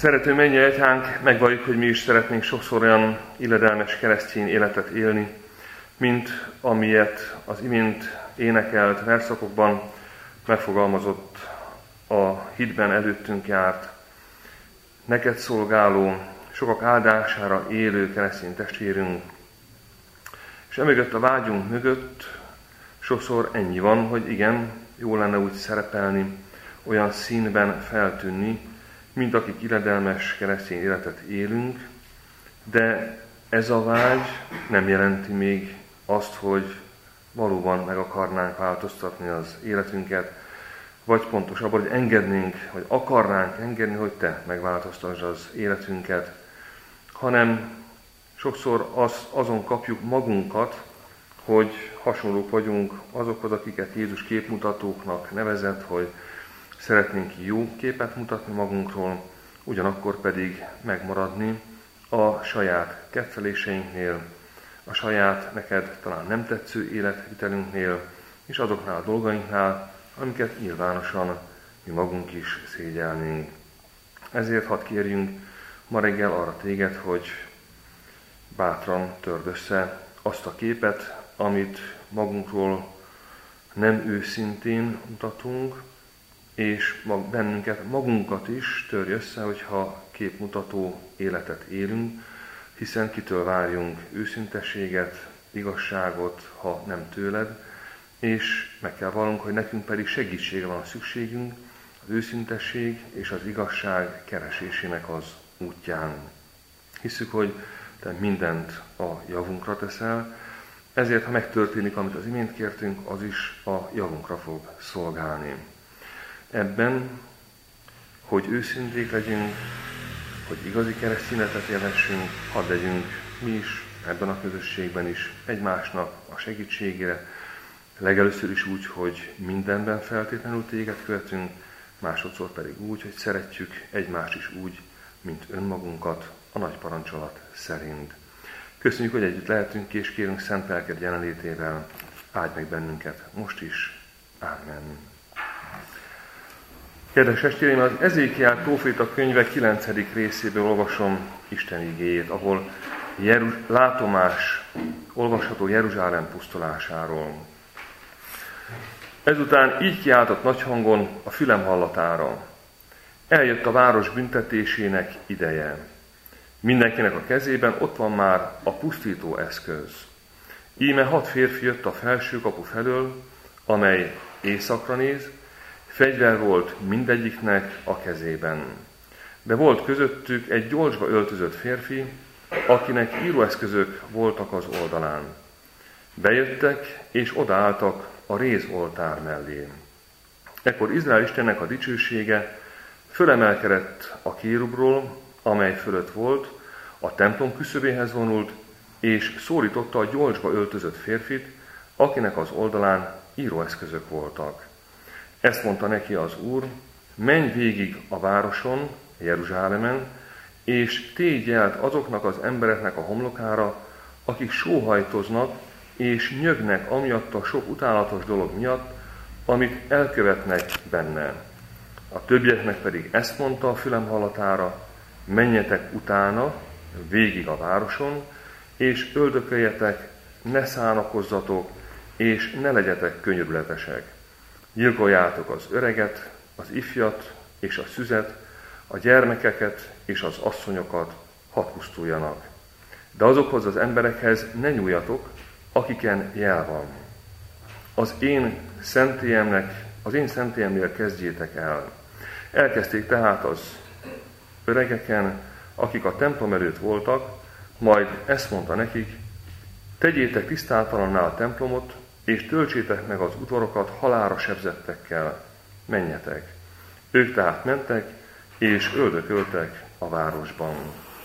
Szerető mennyei Atyánk, megvalljuk, hogy mi is szeretnénk sokszor olyan illedelmes keresztény életet élni, mint amilyet az imént énekelt verszakokban megfogalmazott a hitben előttünk járt, neked szolgáló, sokak áldására élő keresztény testvérünk. És emögött a vágyunk mögött sokszor ennyi van, hogy igen, jó lenne úgy szerepelni, olyan színben feltűnni, mint akik illedelmes keresztény életet élünk, de ez a vágy nem jelenti még azt, hogy valóban meg akarnánk változtatni az életünket, vagy pontosabban, hogy engednénk, vagy akarnánk engedni, hogy te megváltoztasd az életünket, hanem sokszor azon kapjuk magunkat, hogy hasonlók vagyunk azokhoz, akiket Jézus képmutatóknak nevezett, hogy szeretnénk jó képet mutatni magunkról, ugyanakkor pedig megmaradni a saját kedveléseinknél, a saját neked talán nem tetsző életvitelünknél, és azoknál a dolgainknál, amiket nyilvánosan mi magunk is szégyelnénk. Ezért hadd kérjünk ma reggel arra téged, hogy bátran törd össze azt a képet, amit magunkról nem őszintén mutatunk, és bennünket, magunkat is törj össze, hogyha képmutató életet élünk, hiszen kitől várjunk őszintességet, igazságot, ha nem tőled, és meg kell vallunk, hogy nekünk pedig segítségre van szükségünk az őszintesség és az igazság keresésének az útján. Hisszük, hogy te mindent a javunkra teszel, ezért, ha megtörténik, amit az imént kértünk, az is a javunkra fog szolgálni. Ebben, hogy őszinték legyünk, hogy igazi keresztényetet élhessünk, hadd legyünk mi is ebben a közösségben is egymásnak a segítségére. Legelőször is úgy, hogy mindenben feltétlenül téged követünk, másodszor pedig úgy, hogy szeretjük egymást is úgy, mint önmagunkat a nagy parancsolat szerint. Köszönjük, hogy együtt lehetünk, és kérünk szent lelked jelenlétével, áldj meg bennünket most is. Ámen. Kedves testvéreim, az Ezékiel próféta könyve 9. részéből olvasom Isten igéjét, ahol látomás olvasható Jeruzsálem pusztulásáról. Ezután így kiáltott nagy hangon a fülem hallatára. Eljött a város büntetésének ideje. Mindenkinek a kezében ott van már a pusztító eszköz. Íme 6 férfi jött a felső kapu felől, amely északra néz, fegyver volt mindegyiknek a kezében. De volt közöttük egy gyolcsba öltözött férfi, akinek íróeszközök voltak az oldalán. Bejöttek és odaálltak a rézoltár mellé. Ekkor Izrael Istennek a dicsősége fölemelkedett a kérubról, amely fölött volt, a templom küszöbéhez vonult, és szólította a gyolcsba öltözött férfit, akinek az oldalán íróeszközök voltak. Ezt mondta neki az Úr, menj végig a városon, Jeruzsálemen, és tégy jelt azoknak az embereknek a homlokára, akik sóhajtoznak és nyögnek amiatt a sok utálatos dolog miatt, amit elkövetnek benne. A többieknek pedig ezt mondta a fülem hallatára, menjetek utána, végig a városon, és öldököljetek, ne szánakozzatok, és ne legyetek könyörületesek. Gyilkoljátok az öreget, az ifjat és a szüzet, a gyermekeket és az asszonyokat, hadd pusztuljanak. De azokhoz az emberekhez ne nyúljatok, akiken jel van. Az én szentélyemnél kezdjétek el. Elkezdték tehát az öregeken, akik a templom előtt voltak, majd ezt mondta nekik, tegyétek tisztátalanná a templomot, és töltsétek meg az udvarokat halálra sebzettekkel, menjetek. Ők tehát mentek, és öldököltek a városban.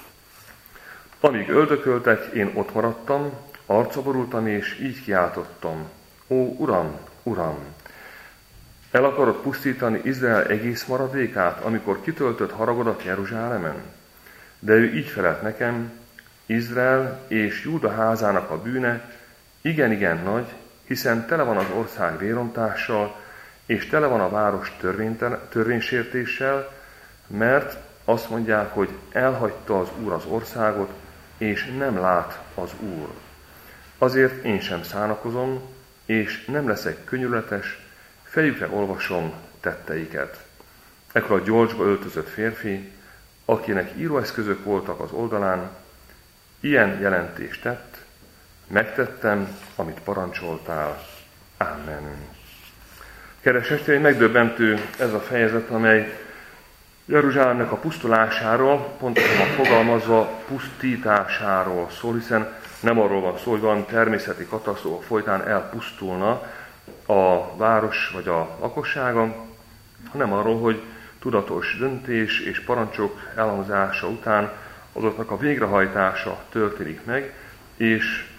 Amíg öldököltek, én ott maradtam, arcba borultam, és így kiáltottam, ó, Uram, Uram! El akarod pusztítani Izrael egész maradékát, amikor kitöltött haragodat Jeruzsálemen? De ő így felelt nekem, Izrael és Júda házának a bűne igen nagy, hiszen tele van az ország vérontással, és tele van a város törvénysértéssel, mert Azt mondják, hogy elhagyta az Úr az országot, és nem lát az Úr. Azért én sem szánakozom, és nem leszek könyörületes, fejükre olvasom tetteiket. Ekkor a gyolcsba öltözött férfi, akinek íróeszközök voltak az oldalán, ilyen jelentést tett: megtettem, amit parancsoltál. Amen. Kedves testvéreim, megdöbbentő ez a fejezet, amely Jeruzsálemnek a pusztulásáról, pontosabban fogalmazva pusztításáról szól, hiszen nem arról van szó, hogy valami természeti katasztrófa folytán elpusztulna a város vagy a lakossága, hanem arról, hogy tudatos döntés és parancsok elhangzása után azoknak a végrehajtása történik meg, és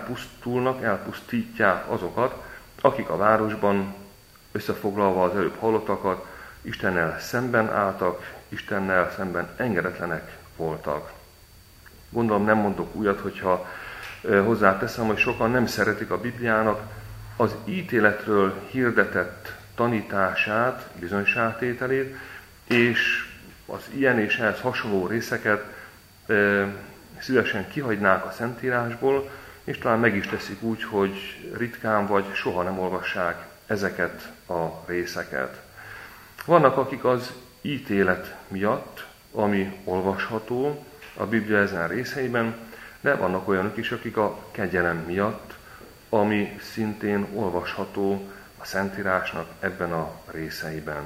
elpusztítják azokat, akik a városban, összefoglalva az előbb hallottakat, Istennel szemben álltak, Istennel szemben engedetlenek voltak. Gondolom nem mondok újat, hogyha hozzáteszem, hogy sokan nem szeretik a Bibliának az ítéletről hirdetett tanítását, bizonyságtételét, és az ilyen és ehhez hasonló részeket szívesen kihagynák a Szentírásból, és talán meg is teszik úgy, hogy ritkán vagy soha nem olvassák ezeket a részeket. Vannak, akik az ítélet miatt, ami olvasható a Biblia ezen részeiben, de vannak olyanok is, akik a kegyelem miatt, ami szintén olvasható a Szentírásnak ebben a részeiben.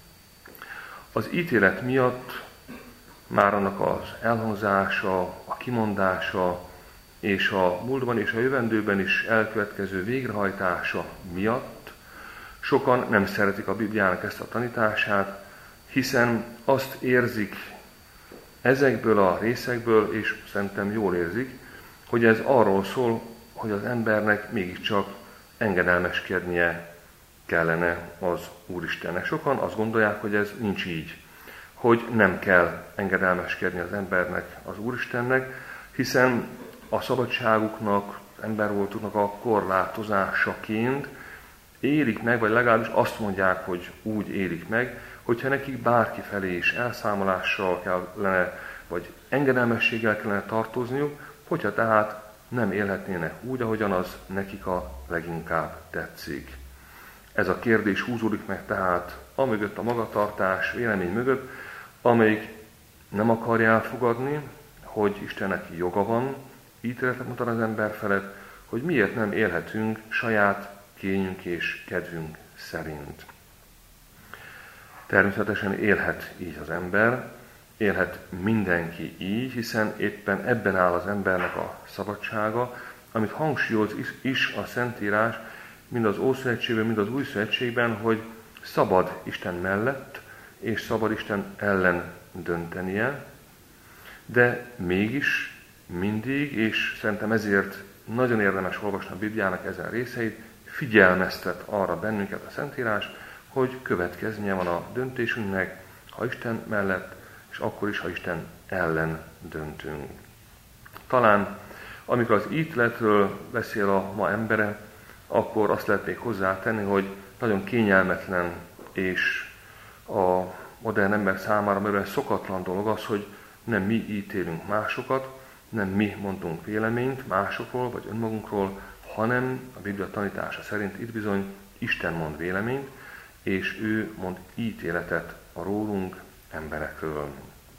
Az ítélet miatt már annak az elhangzása, a kimondása és a múltban és a jövendőben is elkövetkező végrehajtása miatt sokan nem szeretik a Bibliának ezt a tanítását, hiszen azt érzik ezekből a részekből, és szerintem jól érzik, hogy ez arról szól, hogy az embernek mégiscsak engedelmeskednie kellene az Úristennek. Sokan azt gondolják, hogy ez nincs így, hogy nem kell engedelmeskedni az embernek az Úristennek, hiszen a szabadságuknak, az embervoltuknak a korlátozásaként élik meg, vagy legalábbis azt mondják, hogy úgy élik meg, hogyha nekik bárki felé is elszámolással kellene, vagy engedelmességgel kellene tartozniuk, hogyha tehát nem élhetnének úgy, ahogyan az nekik a leginkább tetszik. Ez a kérdés húzódik meg tehát amögött, a magatartás vélemény mögött, amelyik nem akarja elfogadni, hogy Istennek joga van ítéletet mutat az ember felett, hogy miért nem élhetünk saját kényünk és kedvünk szerint. Természetesen élhet így az ember, élhet mindenki így, hiszen éppen ebben áll az embernek a szabadsága, amit hangsúlyoz is a Szentírás, mind az Ószövetségben, mind az Új Szövetségben, hogy szabad Isten mellett és szabad Isten ellen döntenie, de mégis mindig, és szerintem ezért nagyon érdemes olvasni a Bibliának ezen részeit, figyelmeztet arra bennünket a Szentírás, hogy következménye van a döntésünknek, ha Isten mellett, és akkor is, ha Isten ellen döntünk. Talán, amikor az ítéletről beszél a ma embere, akkor azt lehet még hozzátenni, hogy nagyon kényelmetlen és a modern ember számára merően szokatlan dolog az, hogy nem mi ítélünk másokat, nem mi mondunk véleményt másokról vagy önmagunkról, hanem a Biblia tanítása szerint itt bizony Isten mond véleményt, és ő mond ítéletet a rólunk emberekről.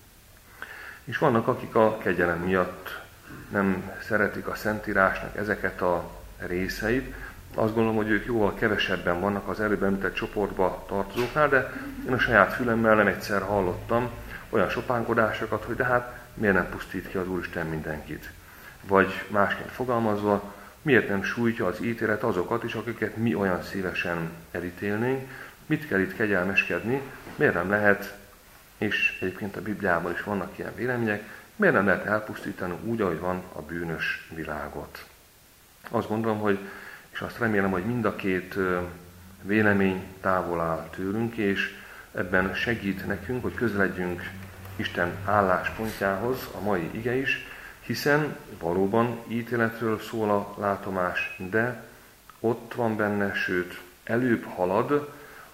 És vannak, akik a kegyelem miatt nem szeretik a Szentírásnak ezeket a részeit. Azt gondolom, hogy ők jóval kevesebben vannak az előbb említett csoportba tartozóknál, de én a saját fülemmel nem egyszer hallottam olyan sopánkodásokat, hogy de hát miért nem pusztít ki az Úristen mindenkit? Vagy másként fogalmazva, miért nem sújtja az ítélet azokat is, akiket mi olyan szívesen elítélnénk, mit kell itt kegyelmeskedni, miért nem lehet, és egyébként a Bibliában is vannak ilyen vélemények, miért nem lehet elpusztítani úgy, ahogy van a bűnös világot. Azt gondolom, hogy, és azt remélem, hogy mind a két vélemény távol áll tőlünk, és ebben segít nekünk, hogy közeledjünk Isten álláspontjához, a mai ige is, hiszen valóban ítéletről szól a látomás, de ott van benne, sőt, előbb halad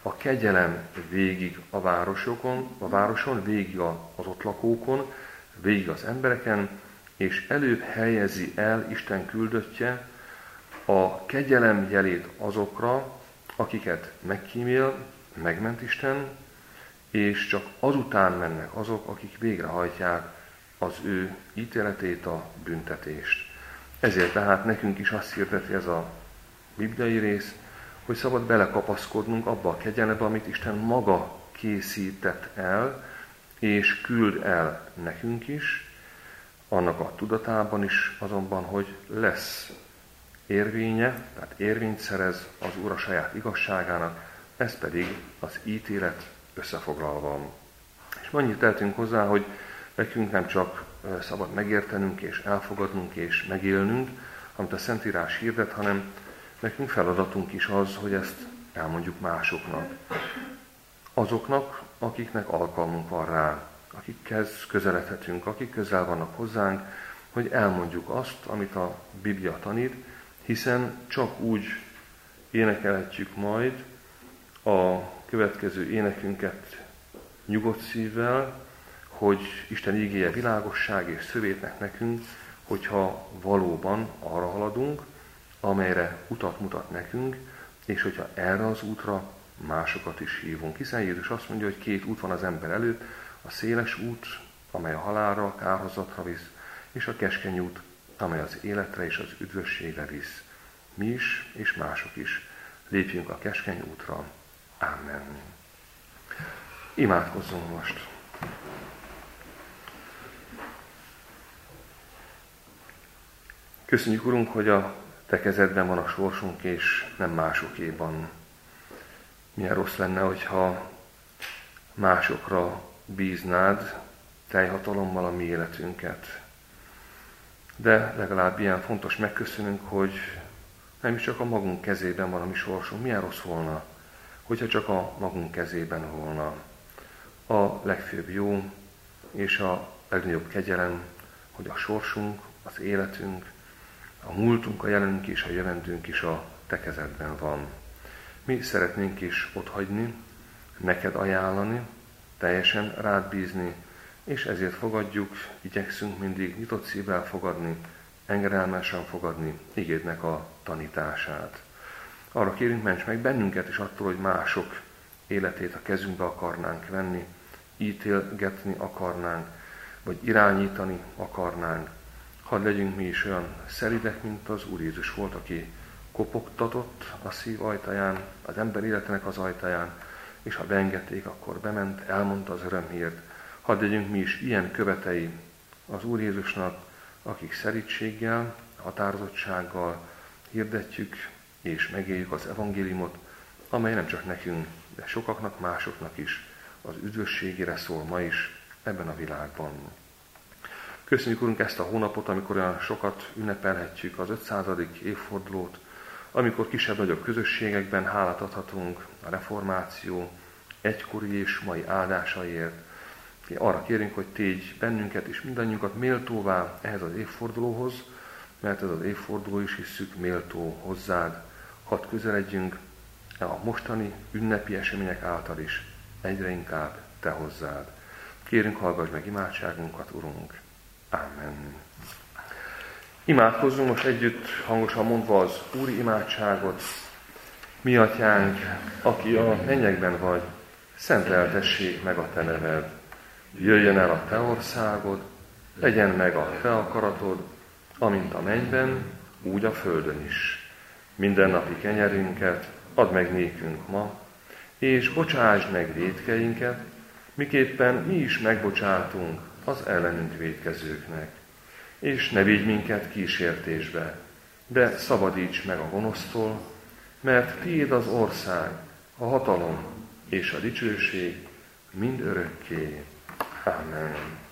a kegyelem végig a városon, végig az ott lakókon, végig az embereken, és előbb helyezi el Isten küldöttje a kegyelem jelét azokra, akiket megkímél, megment Isten, és csak azután mennek azok, akik végrehajtják az ő ítéletét, a büntetést. Ezért tehát nekünk is azt hirdeti ez a bibliai rész, hogy szabad belekapaszkodnunk abba a kegyelembe, amit Isten maga készített el, és küld el nekünk is, annak a tudatában is azonban, hogy lesz érvénye, tehát érvényt szerez az Úr a saját igazságának, ez pedig az ítélet összefoglalva. És annyit tehetünk hozzá, hogy nekünk nem csak szabad megértenünk és elfogadnunk és megélnünk, amit a Szentírás hirdet, hanem nekünk feladatunk is az, hogy ezt elmondjuk másoknak. Azoknak, akiknek alkalmunk van rá, akikhez közeledhetünk, akik közel vannak hozzánk, hogy elmondjuk azt, amit a Biblia tanít, hiszen csak úgy énekelhetjük majd a következő énekünket nyugodt szívvel, hogy Isten ígéje világosság és szövétnek nekünk, hogyha valóban arra haladunk, amelyre utat mutat nekünk, és hogyha erre az útra másokat is hívunk. Hiszen Jézus azt mondja, hogy két út van az ember előtt, a széles út, amely a halálra, a kárhozatra visz, és a keskeny út, amely az életre és az üdvösségre visz. Mi is, és mások is lépjünk a keskeny útra. Amen. Imádkozzunk most. Köszönjük, Urunk, hogy a Te kezedben van a sorsunk, és nem másokéban. Milyen rossz lenne, hogyha másokra bíznád teljhatalommal a mi életünket. De legalább ilyen fontos megköszönünk, hogy nem is csak a magunk kezében van a mi sorsunk. Milyen rossz volna, hogyha csak a magunk kezében volna. A legfőbb jó és a legnagyobb kegyelem, hogy a sorsunk, az életünk, a múltunk, a jelenünk és a jövendőnk is a Te kezedben van. Mi szeretnénk is otthagyni, neked ajánlani, teljesen rád bízni, és ezért fogadjuk, igyekszünk mindig nyitott szívvel fogadni, engedelmesen fogadni igédnek a tanítását. Arra kérünk, ments meg bennünket is attól, hogy mások életét a kezünkbe akarnánk venni, ítélgetni akarnánk, vagy irányítani akarnánk. Hadd legyünk mi is olyan szelidek, mint az Úr Jézus volt, aki kopogtatott a szív ajtaján, az ember életének az ajtaján, és ha beengedték, akkor bement, elmondta az örömhírt. Hadd legyünk mi is ilyen követei az Úr Jézusnak, akik szelídséggel, határozottsággal hirdetjük és megéljük az evangéliumot, amely nem csak nekünk, de sokaknak, másoknak is az üdvösségére szól ma is ebben a világban. Köszönjük, Urunk, ezt a hónapot, amikor olyan sokat ünnepelhetjük, az 500. évfordulót, amikor kisebb-nagyobb közösségekben hálát adhatunk a reformáció egykori és mai áldásaiért. Arra kérünk, hogy tégy bennünket és mindannyiunkat méltóvá ehhez az évfordulóhoz, mert ez az évforduló is hisszük méltó hozzád. Hadd közeledjünk a mostani ünnepi események által is egyre inkább te hozzád. Kérünk, hallgass meg imádságunkat, Urunk. Amen. Imádkozzunk most együtt, hangosan mondva az úri imádságot. Mi atyánk, aki a mennyekben vagy, szenteltessék meg a te neved. Jöjjön el a te országod, legyen meg a te akaratod, amint a mennyben, úgy a földön is. Mindennapi kenyerünket add meg nékünk ma, és bocsásd meg vétkeinket, miképpen mi is megbocsátunk az ellenünk vétkezőknek. És ne vigy minket kísértésbe, de szabadíts meg a gonosztól, mert tiéd az ország, a hatalom és a dicsőség mind örökké. Amen.